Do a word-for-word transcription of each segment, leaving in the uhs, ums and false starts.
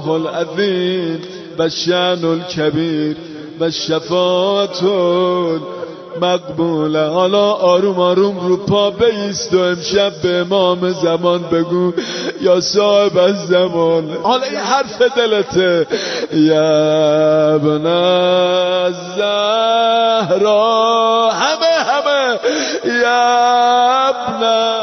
الله العظیم و شأن الکبیر و شفاعت مقبوله. حالا آروم آروم رو پا بایست و امشب به امام زمان بگو یا صاحب از زمان. حالا این حرف دلته، یا ابن الزهرا، همه همه یا ابن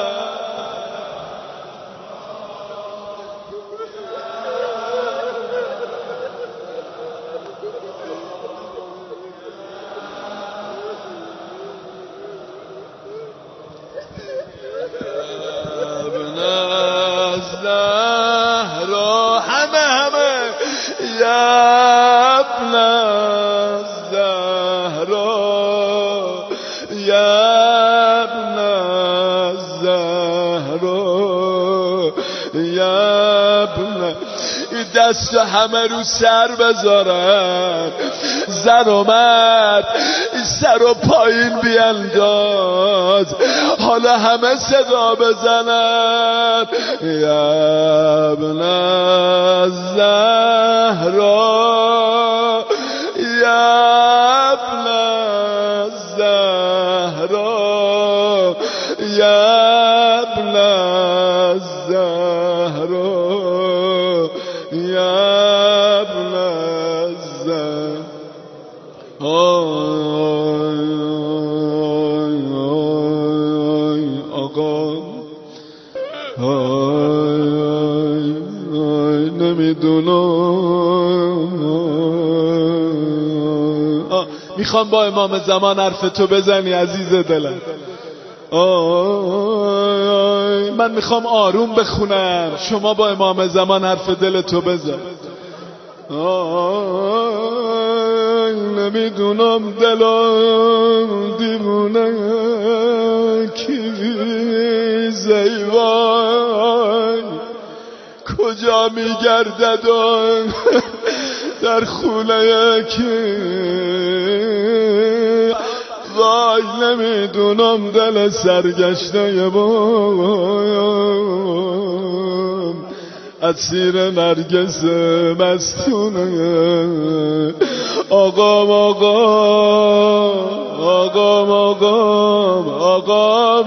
الزهرا، همه همه یا ابن الزهرا، یا ابن الزهرا، یا ابن. دست همه رو سر بذارن، زن و مرد سر و پایین بینداز، حالا همه صدا بزنن یا ابن الزهرا، یا ابن الزهرا، یا ابن الزهرا، یا ابن الزهرا. آقا نمیدونم، میخوام با امام زمان حرف تو بزنی عزیز دلم. من میخوام آروم بخونم، شما با امام زمان حرف دل تو بزن. نمیدونم دلم دیوونه کی زیوان کجا میگردد در خونه کی، وای نمیدونم دل سرگشته بام اسیر نرگس مستونه. آقام آقام آقام آقام آقام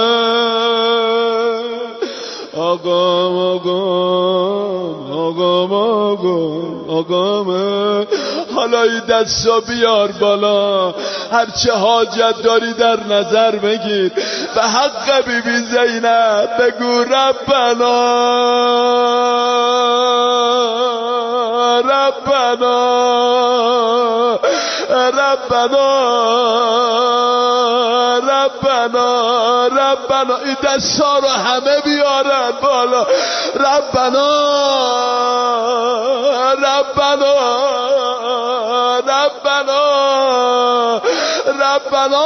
آقام آقام آقام آقام آقام. حالا این دستا بیار بالا، هرچه حاجت داری در نظر بگیر، به حق بی بی زینب بگو ربنا ربنا ربنا ربنا ربنا. این دستا رو همه بیارن بالا، ربنا ربنا ربنا ربنا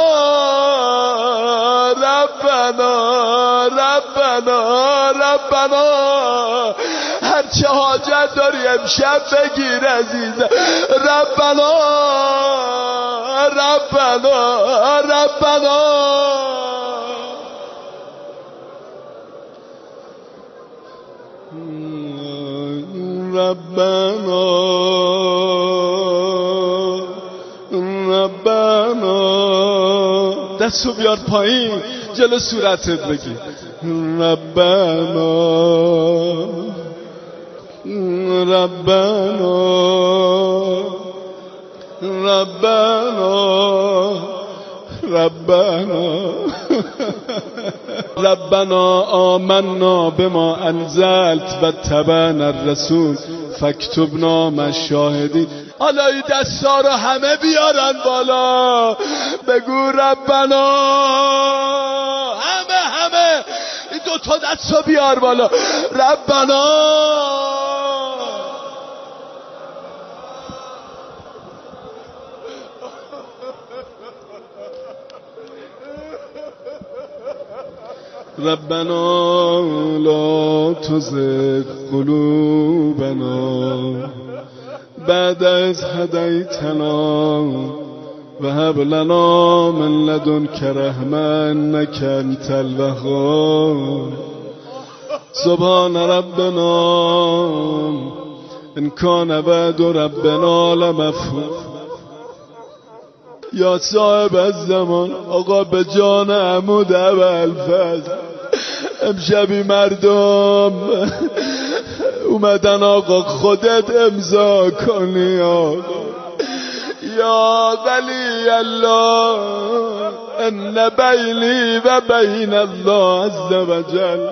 ربنا ربنا ربنا. هرچه حاجت داری امشب بگیر عزیزم، ربنا ربنا ربنا. ربنا ربنا. دستو بیار پایین جلو صورتت بگی ربنا ربنا ربنا ربنا ربنا آمنا بما انزلت و اتبعنا الرسول فاکتبنا مع الشاهدین. حالا این دستا رو همه بیارن بالا، بگو ربنا، همه همه این دو تا دستا بیار بالا، ربنا ربنا لا تزغ قلوبنا بعد إذ هديتنا وهب لنا من لدنك رحمة إنك أنت الوهاب. سبحان ربنا ان کان وعد ربنا لمفعول. یا صاحب الزمان، آقا به جان عمود ابوالفضل، امشبی مردم اومدن آقا خودت امضا کنی آقا. یا ولی الله ان بینی و بین الله عز و جل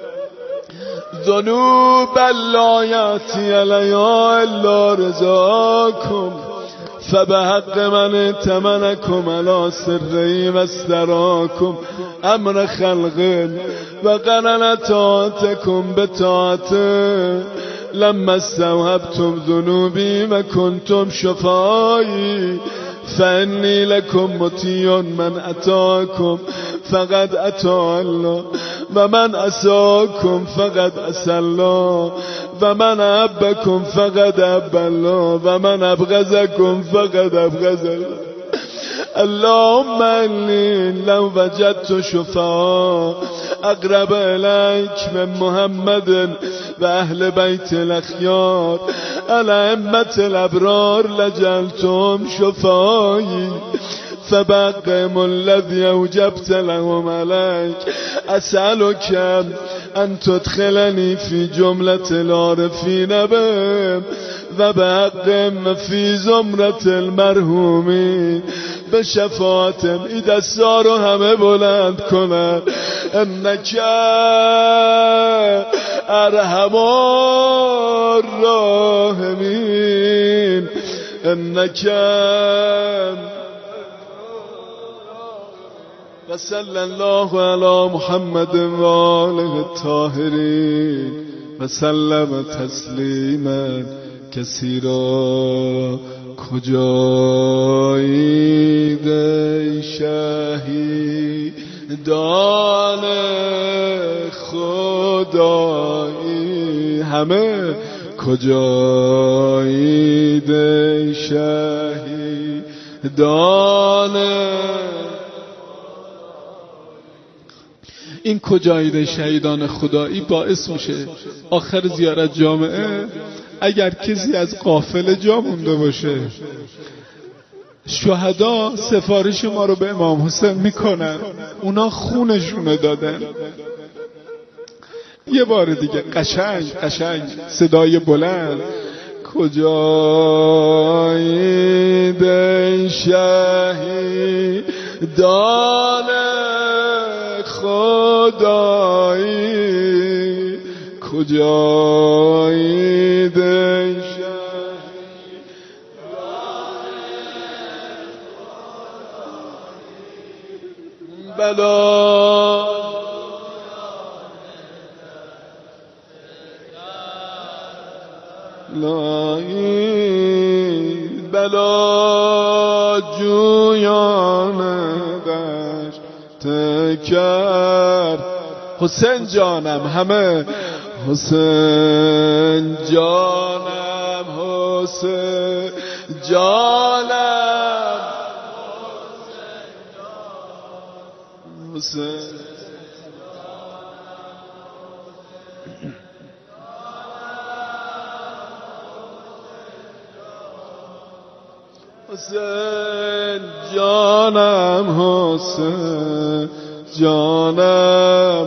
ذنوب لا یأتی علیها الا رضاکم فبحق من ائتمنکم علی سری و استراکم امر خلق و قرن طاعتکم بطاعته لما استوهبتم ذنوبی و کنتم شفایی فانی لکم مطیع من اطاعکم فقد اطاع الله و من عصاکم فقد عصی الله و من احبکم فقد احب الله و من ابغضکم فقد ابغض الله. اللهم انی لو وجدت شفعاء اقرب الیک من محمد و اهل بیت الاخیار الائمة الابرار لجعلتهم شفعایی فبقهم الذی اوجبت لهم علیک اسألک ان تدخلنی فی جملة العارفین بهم و بحقهم فی زمرة المرحومین به شفاعتم. این دستا رو همه بلند کنن. انک ارحم الراحمین انک و صلی الله علی محمد و آله الطاهرین و سلم تسلیما کثیرا. کجایید ای شهیدان خدایی همه، کجایید ای شهیدان. این کجایید شهیدان خدایی باعث میشه آخر زیارت جامعه اگر کسی از قافله جا مونده باشه، شهدا سفارش ما رو به امام حسین میکنن، اونا خونشونو دادن. یه بار دیگه قشنگ قشنگ صدای بلند، کجایید ای شهیدان خدایی، کجایید ای شهیدان بلا لایی بلا جویان دشت کرد. حسین جانم همه، حسین جانم، حسین جانم، حسین حسین جانم، حسین جانم.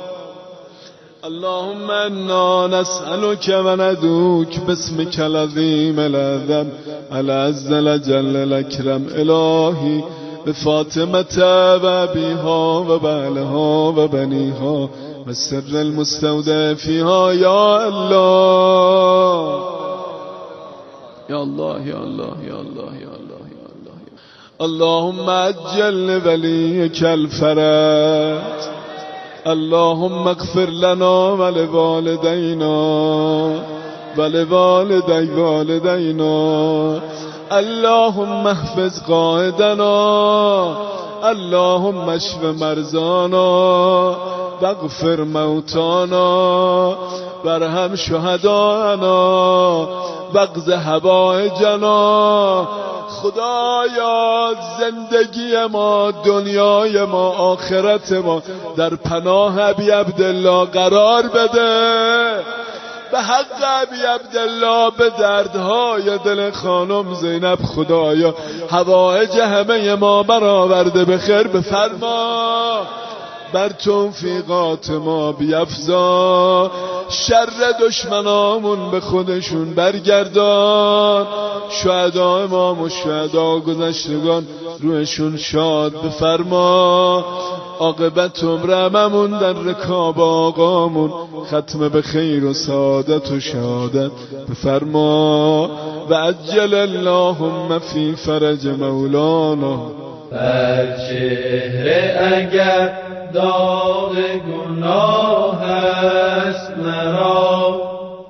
اللهم انا نسألك و ندعوك باسمك العظیم العظم العز الجل الاکرم الهی بفاطمة و ابیها و بعلها و بنیها و سر المستودع فیها یا الله یا الله یا الله یا الله یا الله یا الله. اللهم عجل لولیک الفرج، اللهم اغفر لنا ولوالدينا ولوالدي والدينا. اللهم احفظ قائدنا، اللهم اشف مرضانا واغفر موتانا وارحم شهدانا واقض حوائجنا. خدایا زندگی ما، دنیای ما، آخرت ما در پناه ابی عبدالله قرار بده. به حق ابی عبدالله به دردهای دل خانم زینب خدایا حوائج همه ما برآورده به خیر بفرما، بر توفیقات ما بیفزا، شر دشمنامون به خودشون برگردان، شهدا امام و شهدا گذشتگان روحشون شاد بفرما، عاقبت عمرمون در رکاب آقامون ختم به خیر و سعادت و شهادت بفرما، و عجل اللهم فی فرج مولانا. بر چهره اگر داغ گناه است مرا،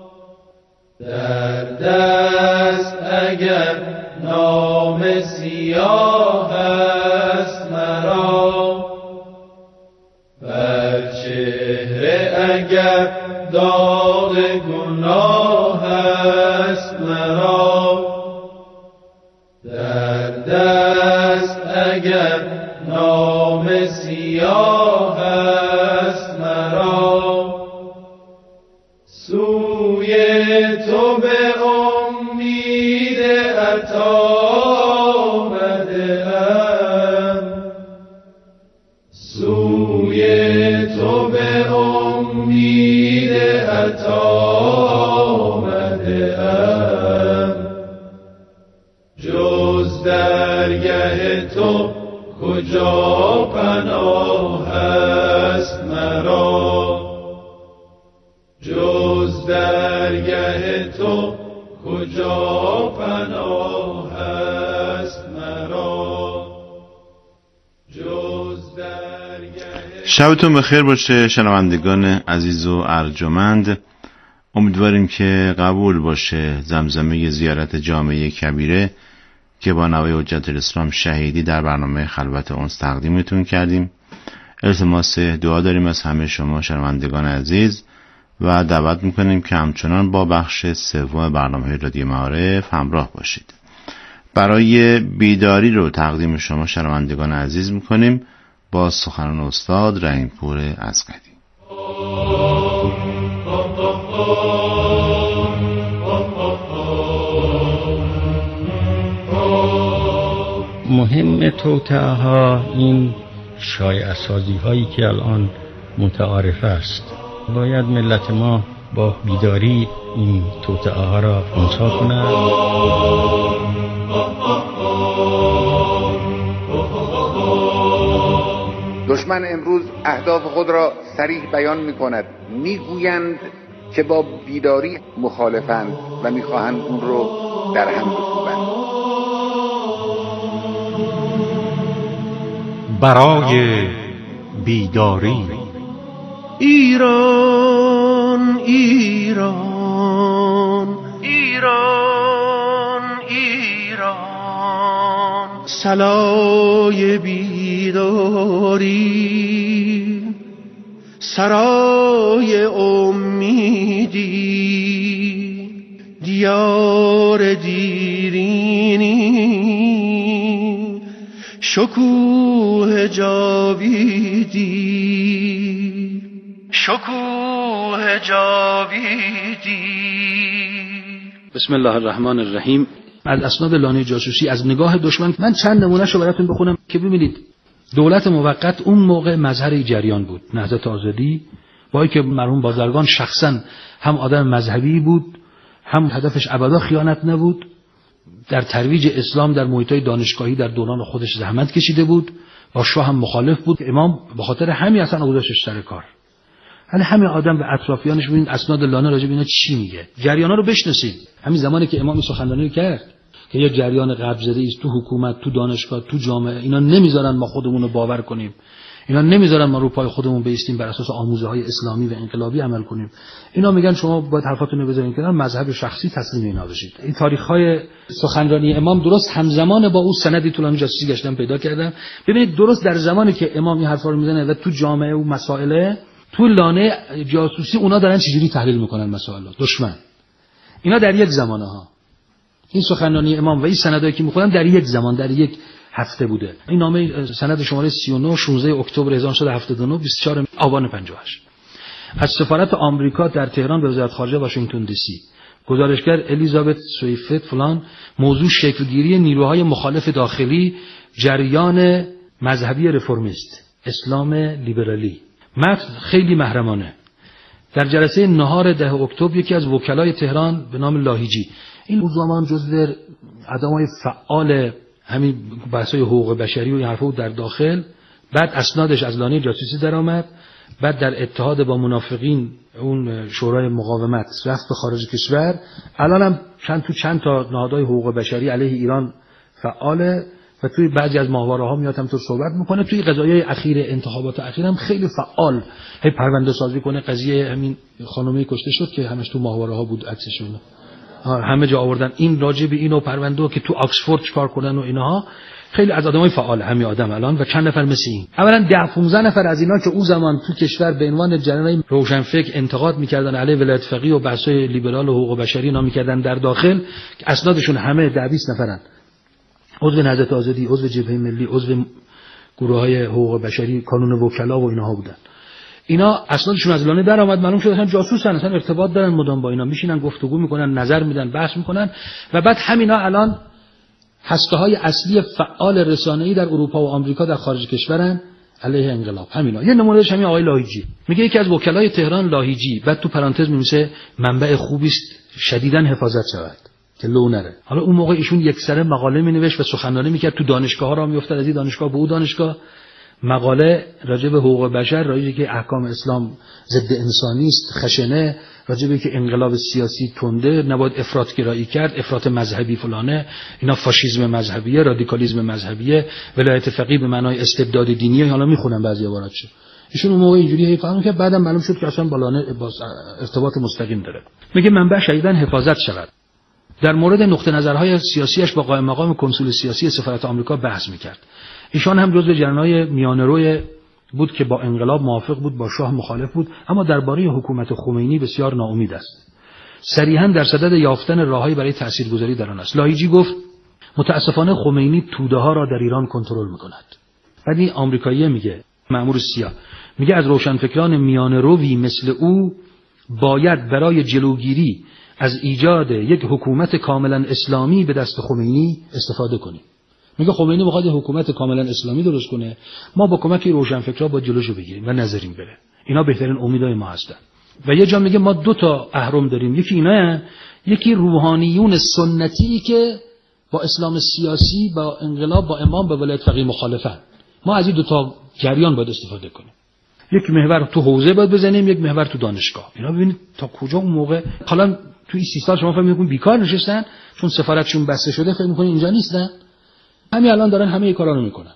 در دست اگر نام سیاه است مرا، بر چهره اگر داغ گناه است مرا، در دست اگر نام سیاه است مرا، سوی تو به امید عطا آمده‌ام، سوی تو به امید عطا آمده‌ام، جز درگه تو کجا پناه است مرا، جز درگه تو کجا پناه است مرا، جز درگه. شبتون بخیر باشه شنوندگان عزیز و ارجمند. امیدواریم که قبول باشه زمزمه زیارت جامعه کبیره که با نوای حجت الاسلام شهیدی در برنامه خلوت اونس تقدیمتون کردیم. التماس دعا داریم از همه شما شنوندگان عزیز و دعوت میکنیم که همچنان با بخش سوم برنامه رادیو معارف همراه باشید. برای بیداری رو تقدیم شما شنوندگان عزیز میکنیم با سخنان استاد رحیم‌پور عزقدی. مهم توطئه ها این شایعه سازی هایی که الان متعارف است، باید ملت ما با بیداری این توطئه ها را خنثی کنند. دشمن امروز اهداف خود را صریح بیان می کند، می گویند که با بیداری مخالفند و می خواهند اون رو در هم بکوبند. برای بیداری ایران ایران ایران ایران، صلای بیداری سرای امیدی، دیار دیرینی شکوه جاویدی، شکوه جاویدی. بسم الله الرحمن الرحیم. از اسناد لانه جاسوسی از نگاه دشمن من چند نمونهشو براتون بخونم که ببینید دولت موقت اون موقع مظهر جریان بود، نهضت آزادی، با اینکه مرحوم بازرگان شخصا هم آدم مذهبی بود، هم هدفش ابدا خیانت نبود، در ترویج اسلام در محیط‌های دانشگاهی در دوران خودش زحمت کشیده بود، با شاه هم مخالف بود. امام به خاطر همین اصلا گذاشتش سر کار. حالا همین آدم و اطرافیانش ببین اسناد لانه راجع به اینا چی میگه. جریانا رو بشناسید. همین زمانی که امام سخنرانی کرد که یه جریان قبض زده است تو حکومت، تو دانشگاه، تو جامعه، اینا نمیذارن ما خودمون رو باور کنیم، اینا نمیذارن ما رو پای خودمون بایستیم بر اساس آموزه‌های اسلامی و انقلابی عمل کنیم. اینا میگن شما باید حرفاتون رو بذارین کنار، مذهب شخصی تسلیم اینا بشید. این تاریخ‌های سخنرانی امام درست همزمان با اون سندی طولانی جاسوسی گشتن پیدا کردن. ببینید درست در زمانی که امام این حرفا رو میزنه و تو جامعه و مسائل تو لانه جاسوسی اونا دارن چجوری تحلیل میکنن مسائل دشمن. اینا در یک زمانه ها این سخنرانی امام و این سندایی که میخونن در یک زمان در یک هفته بوده. این نامه سند شماره سی و نه شانزده اکتبر هزار و نهصد و هفتاد و نه بیست و چهار آبان پنجاه و هشت. از سفارت آمریکا در تهران به وزارت خارجه واشنگتن دی سی، گزارشگر الیزابت سویفت فلان، موضوع شکلگیری نیروهای مخالف داخلی، جریان مذهبی رفرمیست، اسلام لیبرالی. متن خیلی محرمانه. در جلسه نهار ده اکتبر یکی از وکلای تهران به نام لاهیجی، این اون زمان جزو آدمای فعال همین بحث‌های حقوق بشری و این حرفا در داخل، بعد اسنادش از لانه جاسوسی در آمد، بعد در اتحاد با منافقین اون شورای مقاومت رفت به خارج کشور، الان هم چند تو چند تا نهادهای حقوق بشری علیه ایران فعاله و توی بعضی از ماهواره‌ها میاد هم تو صحبت میکنه. توی قضایای اخیر انتخابات اخیر هم خیلی فعال هی پرونده سازی کنه. قضیه همین خانمی کشته شد که همش تو ماهواره‌ها بود، عکسشون همه جا آوردن، این راجع به اینو پرونده که تو آکسفورد چیکار کنن و اینها. خیلی از آدمای فعال همین آدم الان و چند نفر مثل این. اولا ده پانزده نفر از اینا که اون زمان تو کشور به عنوان جریان روشنفکر انتقاد میکردن علیه ولایت فقیه و بحث‌های لیبرال و حقوق بشری اینا میکردن در داخل، که اسنادشون همه ده بیست نفرن. عضو نهضت آزادی، عضو جبهه ملی، عضو گروه‌های حقوق بشری، کانون وکلا و اینها بودن. اینا اسنادشون از لانه در اومد، معلوم شد اصلا جاسوسن، اصلا ارتباط دارن مدام با اینا، میشینن گفتگو میکنن، نظر میدن، بحث میکنن و بعد همینا الان هسته‌های اصلی فعال رسانه‌ای در اروپا و آمریکا در خارج کشورن علیه انقلاب. همینا. یه نمونهش همین آقای لاهیجی. میگه یکی از وکلای تهران لاهیجی، بعد تو پرانتز می‌نویسه منبع خوبی است شدیداً حفاظت شود که لو نره. حالا اون موقع ایشون یک سره مقاله می‌نوشت و سخنرانی می‌کرد، تو دانشگاه‌ها را می‌افتاد، از این دانشگاه به اون دانشگاه مقاله راجع به حقوق بشر، راجع که احکام اسلام ضد انسانی است، خشنه، راجع به که انقلاب سیاسی تنده، نباید افراط‌گرایی کرد، افراط مذهبی فلانه، اینا فاشیسم مذهبیه، رادیکالیسم مذهبیه، ولایت فقیه به معنای استبداد دینی. حالا میخونم بعضی عباراتشو. ایشون اون موقع اینجوری هی فهمون که بعدم معلوم شد که اصلا بالانه با ارتباط مستقیم داره. میگه منبع شدیداً حفاظت شود. در مورد نقطه نظرهای سیاسیش با قائم مقام کنسول سیاسی سفارت آمریکا بحث میکرد. ایشان هم جزو جریان‌های میانه‌رو بود که با انقلاب موافق بود، با شاه مخالف بود، اما درباره حکومت خمینی بسیار ناامید است. صریحاً در صدد یافتن راههایی برای تاثیرگذاری در آن است. لاهیجی گفت متاسفانه خمینی توده‌ها را در ایران کنترل می‌کند. بعد این آمریکایی میگه، مأمور سیا میگه از روشنفکران میانه‌روی مثل او باید برای جلوگیری از ایجاد یک حکومت کاملا اسلامی به دست خمینی استفاده کنیم. میگه خمینی میخواد حکومت کاملا اسلامی درست کنه، ما با کمک روشنفکرها با جلوشو بگیریم و نذاریم بره. اینا بهترین امیدهای ما هستن. و یه جا میگه ما دو تا اهرم داریم، یکی اینا، یکی روحانیون سنتی که با اسلام سیاسی، با انقلاب، با امام، با ولایت فقیه مخالفن. ما از این دو تا جریان باید استفاده کنیم. یک محور تو حوزه باید بزنیم، یک محور تو دانشگاه. اینا ببینید تا کجا اون موقع. حالا تو این سی سال شما فکر می‌کنید بیکار نشستن چون سفارتشون بسته شده، فکر می‌کنید اینجا نیستن؟ همین الان دارن همه کارا رو میکنن.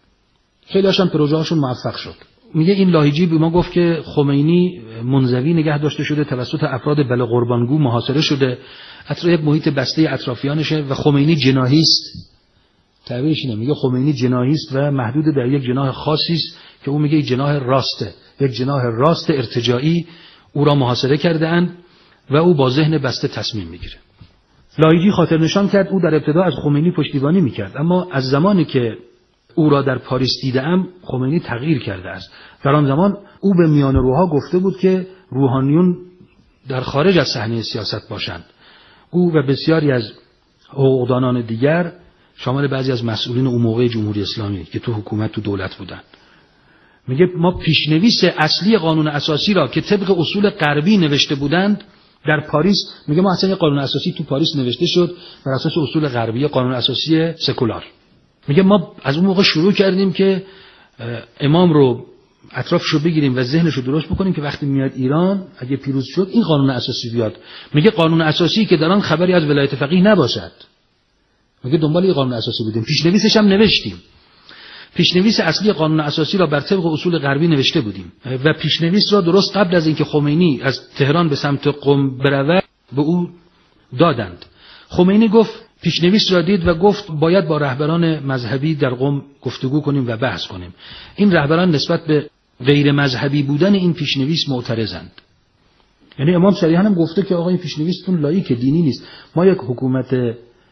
خیلی هاشون پروژه هاشون موفق شد. میگه این لاهیجی به ما گفت که خمینی منزوی نگه داشته شده، توسط افراد بله قربانگو محاصره شده، اطراف یک محیط بسته اطرافیانشه و خمینی جناحی است. تعبیرش اینه، میگه خمینی جناحی است و محدود در یک جناح خاصی است که اون میگه جناح راسته، یک جناح راست ارتجاعی او را محاصره کرده اند و او با ذهن بسته تصمیم میگیره. لاهیجی خاطر نشان کرد او در ابتدا از خمینی پشتیبانی میکرد، اما از زمانی که او را در پاریس دیدم خمینی تغییر کرده است. در آن زمان او به میانه‌روها گفته بود که روحانیون در خارج از صحنه سیاست باشند. او و بسیاری از حقوقدانان دیگر، شامل بعضی از مسئولین اون موقع جمهوری اسلامی که تو حکومت تو دولت بودند، میگه ما پیشنویس اصلی قانون اساسی را که طبق اصول غربی نوشته بودند در پاریس، میگه ما اصلا قانون اساسی تو پاریس نوشته شد بر اساس اصول غربی، قانون اساسی سکولار. میگه ما از اون موقع شروع کردیم که امام رو اطرافش رو بگیریم و ذهنش رو درست بکنیم که وقتی میاد ایران اگه پیروز شد این قانون اساسی بیاد. میگه قانون اساسی که در آن خبری از ولایت فقیه نباشد. میگه دنبال این قانون اساسی بودیم، پیشنویسش هم نوشتیم. پیشنویس اصلی قانون اساسی را بر طبق اصول غربی نوشته بودیم و پیشنویس را درست قبل از اینکه خمینی از تهران به سمت قم برود به او دادند. خمینی گفت پیشنویس را دید و گفت باید با رهبران مذهبی در قم گفتگو کنیم و بحث کنیم. این رهبران نسبت به غیر مذهبی بودن این پیشنویس معترضند. یعنی امام صریحاً هم گفته که آقا این پیشنویستون لایق دینی نیست. ما یک حکومت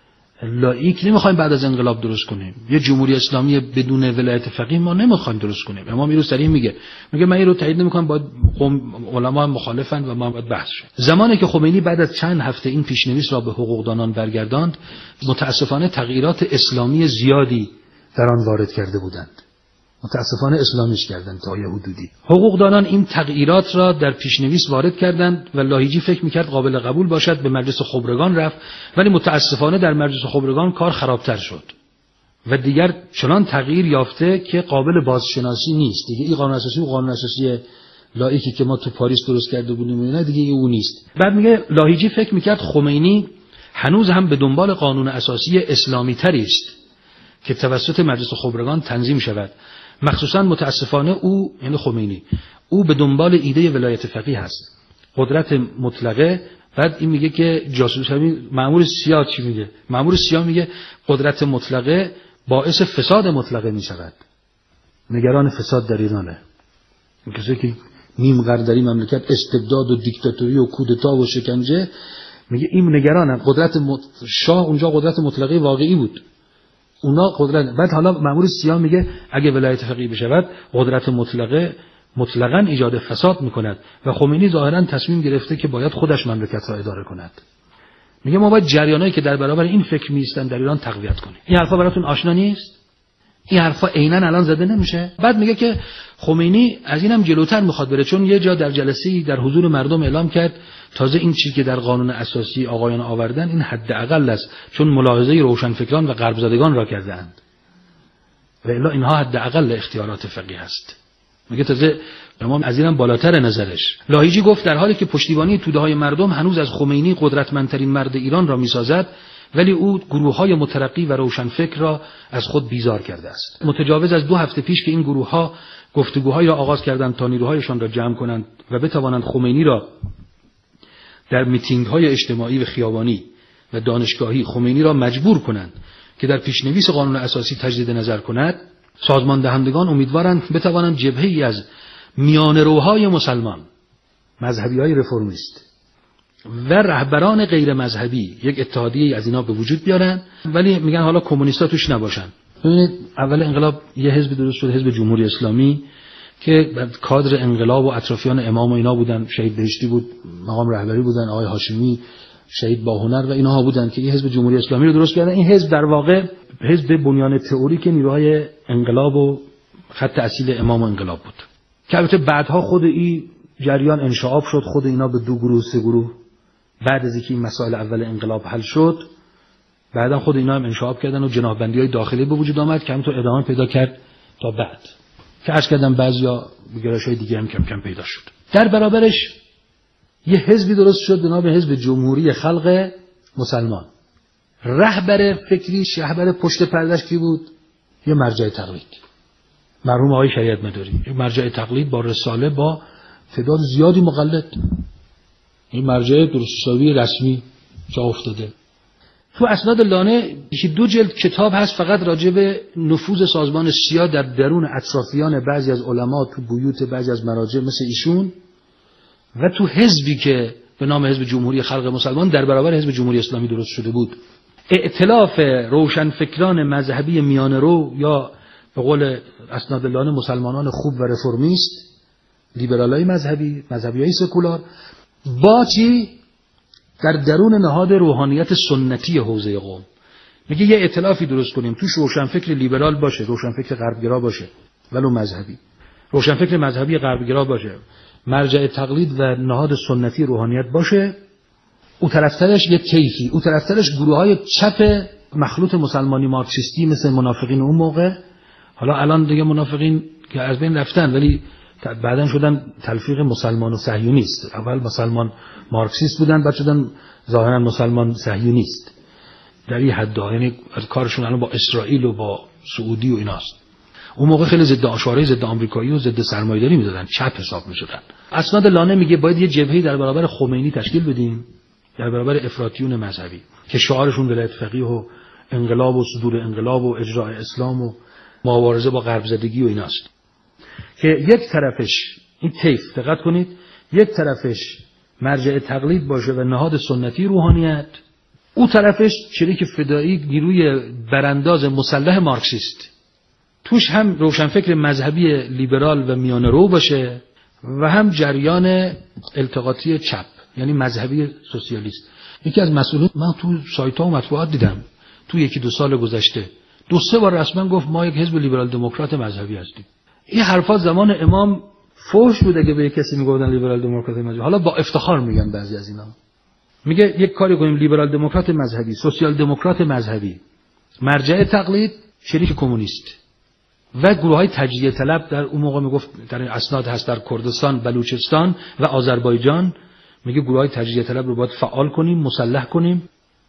لاییک نمیخوایم بعد از انقلاب درست کنیم. یه جمهوری اسلامی بدون ولایت فقیه ما نمیخوایم درست کنیم. امام این رو صریح میگه، میگه من این رو تایید نمیکنم، باید قوم علما مخالفن و ما باید بحث شه. زمانی که خمینی بعد از چند هفته این پیشنویس را به حقوقدانان برگرداند، متاسفانه تغییرات اسلامی زیادی در آن وارد کرده بودند. متاسفانه اسلامیش کردند تا یه حدودی. حقوقدانان این تغییرات را در پیشنویس وارد کردند و لاهیجی فکر میکرد قابل قبول باشد، به مجلس خبرگان رفت، ولی متاسفانه در مجلس خبرگان کار خرابتر شد و دیگر چنان تغییر یافته که قابل بازشناسی نیست. دیگه این قانون اساسی و قانون اساسی لاییکی که ما تو پاریس درست کرده بودیم نه دیگه اون نیست. بعد میگه لاهیجی فکر میکرد خمینی هنوز هم به دنبال قانون اساسی اسلامی تری است که توسط مجلس خبرگان تنظیم شود. مخصوصا متاسفانه او، یعنی خمینی، او به دنبال ایده ولایت فقیه هست، قدرت مطلقه. بعد این میگه که جاسوس همین مأمور سیاه چی میگه؟ مأمور سیاه میگه قدرت مطلقه باعث فساد مطلقه میشود. نگران فساد در ایرانه. کسی که نیم قرن در این مملکت استبداد و دیکتاتوری و کودتا و شکنجه، میگه این نگرانن. قدرت مط... شاه اونجا قدرت مطلقه واقعی بود، اونا قدرت. بعد حالا مأمور سیاه میگه اگه ولایت فقیه بشود قدرت مطلقه مطلقاً ایجاد فساد میکند و خمینی ظاهراً تصمیم گرفته که باید خودش مملکت را اداره کند. میگه ما باید جریانایی که در برابر این فکر میستن در ایران تقویت کنیم. این حرفا براتون آشنا نیست؟ این حرفا عیناً الان زده نمیشه؟ بعد میگه که خمینی از اینم جلوتر میخواد بره، چون یه جا در جلسه‌ای در حضور مردم اعلام کرد تازه این چیزی که در قانون اساسی آقایان آوردن این حداقل است، چون ملاحظه روشنفکران و غرب زدگان را کردند و الا اینها حداقل اختیارات فقیه است. میگه تازه امام از اینم بالاتر نظرش. لاهیجی گفت در حالی که پشتیبانی توده‌های مردم هنوز از خمینی قدرتمندترین مرد ایران را میسازد، ولی او گروه‌های مترقی و روشنفکر را از خود بیزار کرده است. متجاوز از دو هفته پیش که این گروه‌ها گفتگوهایی را آغاز کردند تا نیروهایشان را جمع کنند و بتوانند خمینی را در میتینگ‌های اجتماعی و خیابانی و دانشگاهی خمینی را مجبور کنند که در پیشنویس قانون اساسی تجدید نظر کند، سازمان دهندگان امیدوارند بتوانند جبهه‌ای از میانه‌روهای مسلمان، مذهبی‌های رفرمیست و رهبران غیر مذهبی یک اتحادیه از اینا به وجود بیارن، ولی میگن حالا کمونیستا توش نباشن. ببینید اول انقلاب یه حزب درست شد، حزب جمهوری اسلامی، که کادر انقلاب و اطرافیان امام و اینا بودن. شهید بهشتی بود مقام رهبری بودن، آقای هاشمی شهید با هنر و اینها بودن که این حزب جمهوری اسلامی رو درست کردن. این حزب در واقع حزب بنیان تئوریک نیروهای انقلاب و خط اصیل امام و انقلاب بود که البته بعدها خود این جریان انشعاب شد، خود اینا به دو گروه سه گروه بعد از اینکه این مسائل اول انقلاب حل شد، بعدا خود اینا هم انشعاب کردن و جناح‌بندی‌های داخلی به وجود آمد که همینطور ادامه پیدا کرد تا بعد که عرض کردم بعضیا گرایش‌های دیگه هم کم کم پیدا شد. در برابرش یه حزبی درست شد به نام حزب جمهوری خلق مسلمان. رهبر فکری، رهبر پشت پرده‌اش کی بود؟ یه مرجع تقلید، مرحوم آقای شریعت مداری. یه مرجع تقلید با رساله با تعداد زیادی مقلد. این مرجع درست‌حسابی رسمی جا افتاده. تو اسناد لانه دو جلد کتاب هست فقط راجع به نفوذ سازمان سیاه در درون اطرافیان بعضی از علما، تو بیوت بعضی از مراجع مثل ایشون، و تو حزبی که به نام حزب جمهوری خلق مسلمان در برابر حزب جمهوری اسلامی درست شده بود. ائتلاف روشنفکران مذهبی میانه‌رو یا به قول اسناد لانه مسلمانان خوب و رفرمیست، لیبرالای مذهبی، مذهبیای سکولار، با چی؟ در درون نهاد روحانیت سنتی حوزه قم. میگه یه ائتلافی درست کنیم توش روشنفکر لیبرال باشه، روشنفکر غربگرا باشه ولو مذهبی، روشنفکر مذهبی غربگرا باشه، مرجع تقلید و نهاد سنتی روحانیت باشه، او طرفترش یه طیفی، او طرفترش گروه‌های چپ مخلوط مسلمانی مارکسیستی مثل منافقین اون موقع. حالا الان دیگه منافقین که از بین رفتن ولی بعدن شدن تلفیق مسلمان و صهیونیست. اول مسلمان مارکسیست بودن، بعد شدن ظاهرا مسلمان صهیونیست. در این حد، یعنی کارشون الان با اسرائیل و با سعودی و ایناست. اون موقع خیلی ضد آشوارای ضد آمریکایی و ضد سرمایه‌داری می‌زدن، چپ حساب می‌شدن. اسناد لانه میگه باید یه جبهه‌ای در برابر خمینی تشکیل بدیم، در برابر افراطیون مذهبی که شعارشون ولایت فقیه و انقلاب و صدور انقلاب و اجراء اسلام و مبارزه با غرب زدگی و ایناست. که یک طرفش این طیف، دقت کنید، یک طرفش مرجع تقلید باشه و نهاد سنتی روحانیت او طرفش شریک فدایی نیروی برانداز مسلح مارکسیست، توش هم روشنفکر مذهبی لیبرال و میانه رو باشه و هم جریان التقاطی چپ یعنی مذهبی سوسیالیست. یکی از مسئولین من تو سایت‌ها و مطبوعات دیدم تو یکی دو سال گذشته دو سه بار رسما گفت ما یک حزب لیبرال دموکرات مذهبی هستیم. این حرفا زمان امام فحش بود اگه به کسی میگفتن لیبرال دموکرات مذهبی. حالا با افتخار میگن بعضی از اینا، میگه یک کاری کنیم لیبرال دموکرات مذهبی، سوسیال دموکرات مذهبی، مرجع تقلید شریک کمونیست و گروه‌های تجزیه طلب. در اون موقع میگفت در اسناد هست در کردستان، بلوچستان و آذربایجان، میگه گروه‌های تجزیه طلب رو باید فعال کنیم، مسلح کنیم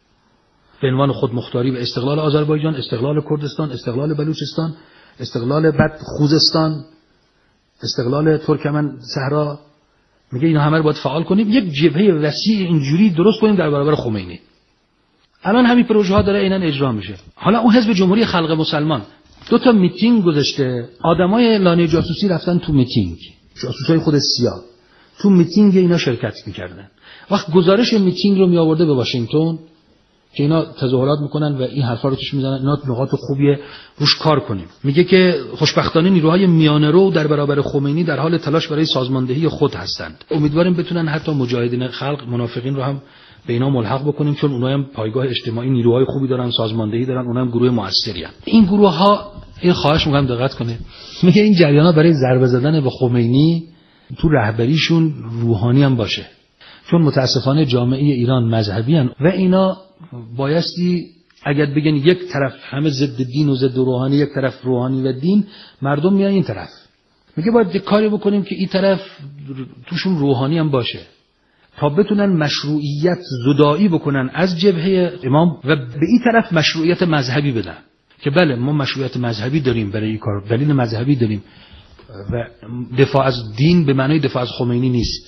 به عنوان خودمختاری و استقلال آذربایجان، استقلال کردستان، استقلال بلوچستان، استقلال بعد خوزستان، استقلال ترکمن صحرا. میگه اینا همه رو باید فعال کنیم، یک جبهه وسیع اینجوری درست کنیم در برابر خمینی. الان همین پروژه ها داره عیناً اجرا میشه. حالا اون حزب جمهوری خلق مسلمان دو تا میتینگ گذاشته، آدمای لانه جاسوسی رفتن تو میتینگ، جاسوسای خود سیاه تو میتینگ اینا شرکت میکردن. وقت گزارش میتینگ رو میآورده به واشنگتن که اینا تظاهرات میکنن و این حرفا رو توش میزنن، اینا نقاط خوبیه روش کار کنیم. میگه که خوشبختانه نیروهای میانه رو در برابر خمینی در حال تلاش برای سازماندهی خود هستند. امیدواریم بتونن حتی مجاهدین خلق، منافقین رو هم به اینا ملحق بکنیم، چون اونها هم پایگاه اجتماعی نیروهای خوبی دارن، سازماندهی دارن، اونها هم گروه موثری هستند. این گروه ها این خواهش میکنم دقت کنید، میگه این جریانا برای ضربه زدن به خمینی تو رهبریشون روحانی هم باشه، چون متاسفانه جامعه ایران مذهبی هن و اینا بایستی اگر بگن یک طرف همه ضد دین و ضد روحانی، یک طرف روحانی و دین، مردم میان این طرف. میگه باید یک کاری بکنیم که این طرف توشون روحانی هم باشه تا بتونن مشروعیت زدایی بکنن از جبهه امام و به این طرف مشروعیت مذهبی بدن که بله ما مشروعیت مذهبی داریم برای این کار، دلیل مذهبی داریم و دفاع از دین به معنای دفاع از خمینی نیست.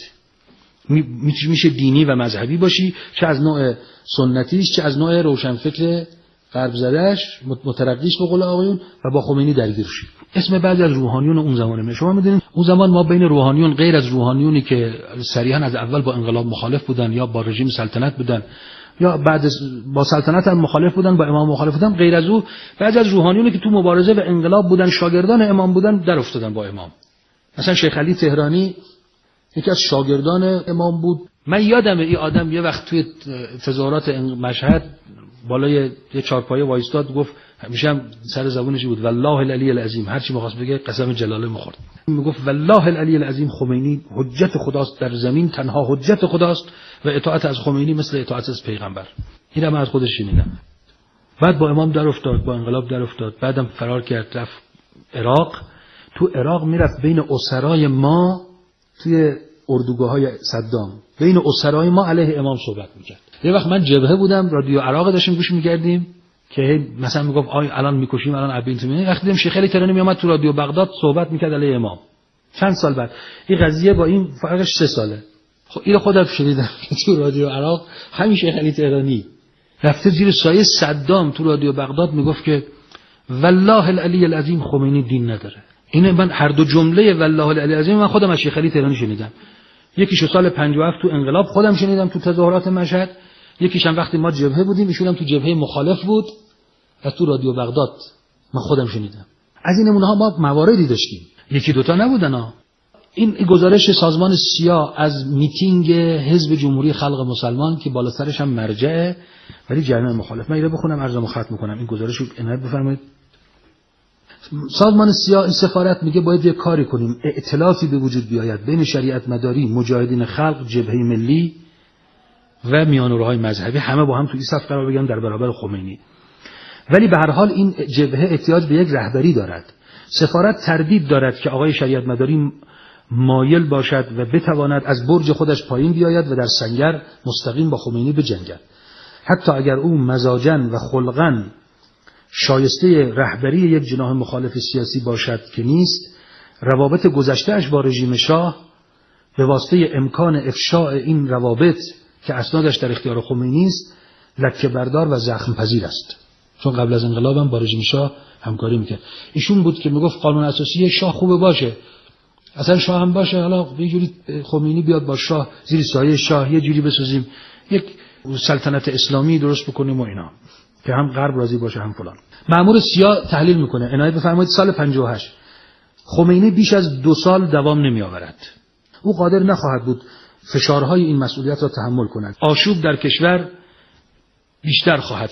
میشه دینی و مذهبی باشی، چه از نوع سنتیش چه از نوع روشنفکر غرب زدهش مترقیش به قول آقایون و با خمینی درگیر شید. اسم بعضی از روحانیون اون زمانه می شما میدونید اون زمان ما بین روحانیون غیر از روحانیونی که صریحا از اول با انقلاب مخالف بودن یا با رژیم سلطنت بودن یا بعد با سلطنت هم مخالف بودن، با امام مخالف بودن، غیر از او بعضی از روحانیونی که تو مبارزه و انقلاب بودن، شاگردان امام بودن، در افتادن با امام. مثلا شیخ علی تهرانی یکی از شاگردان امام بود. من یادمه این آدم یه وقت توی تظاهرات مشهد بالای یه چارپایه وایستاد، گفت همیشه هم سر زبونش بود والله العلی العظیم، هر چی می‌خواست بگه قسم جلاله می‌خورد. میگفت والله العلی العظیم خمینی حجت خداست در زمین، تنها حجت خداست و اطاعت از خمینی مثل اطاعت از پیغمبر. اینم من از خودش شنیدم. بعد با امام در افتاد، با انقلاب در افتاد، بعدم فرار کرد رفت عراق. تو عراق میرفت بین اسرای ما توی اردوگاه‌های صدام، بین اسرای ما علیه امام صحبت می‌کرد. یه وقت من جبهه بودم، رادیو عراق داشتیم گوش می‌کردیم که مثلا میگفت آی الان میکشیم الان ابین تیمینی. وقتی دیدم شیخ علی تهرانی میومد تو رادیو بغداد صحبت میکرد علیه امام. چند سال بعد این قضیه با این فرقش سه ساله. خب اینو خودم شنیدم تو رادیو عراق همین شیخ علی تهرانی رفته زیر سایه صدام تو رادیو بغداد میگفت که والله العلی العظیم خمینی دین نداره. این من هر دو جمله والله العلی العظیم من خودم از شیخ علی تهرانی شنیدم. یکیشو سال پنجاه و هفت تو انقلاب خودم شنیدم تو تظاهرات مشهد، یکیش هم وقتی ما جبهه بودیم ایشون هم تو جبهه مخالف بود و تو رادیو بغداد من خودم شنیدم. از این نمونه ها ما مواردی داشتیم، یکی دوتا نبودن ها. این گزارش سازمان سیا از میتینگ حزب جمهوری خلق مسلمان که بالا سرش هم مرجعه ولی جریان مخالف. من اینو بخونم عرضمو ختم میکنم. این گزارش رو عنایت بفرمایید. سازمان سیا این سفارت میگه باید یه کاری کنیم، ائتلافی به وجود بیاید بین شریعت مداری، مجاهدین خلق، جبهه ملی و میانه‌روهای مذهبی، همه با هم توی صف قرار بگیرن در برابر خمینی. ولی به هر حال این جبهه احتیاج به یک رهبری دارد. سفارت تردید دارد که آقای شریعت مداری مایل باشد و بتواند از برج خودش پایین بیاید و در سنگر مستقیم با خمینی بجنگد. حتی اگر او مزاجن و خلقن شایسته رهبری یک جناح مخالف سیاسی باشد که نیست، روابط گذشته‌اش با رژیم شاه به واسطه امکان افشاء این روابط که اسنادش در اختیار خمینی است لکه بردار و زخم پذیر است. چون قبل از انقلاب هم با رژیم شاه همکاری میکرد. ایشون بود که میگفت قانون اساسی شاه خوبه باشه، اصلا شاه هم باشه، حالا یه جوری خمینی بیاد با شاه زیر سایه شاه یه جوری بسازیم، یک سلطنت اسلامی درست بکنیم و اینا که هم غرب راضی باشه هم فلان. مأمور سیاه تحلیل میکنه، عنایت بفرمایید سال پنجاه و هشت خمینی بیش از دو سال دوام نمی آورد. او قادر نخواهد بود فشارهای این مسئولیت را تحمل کند. آشوب در کشور بیشتر خواهد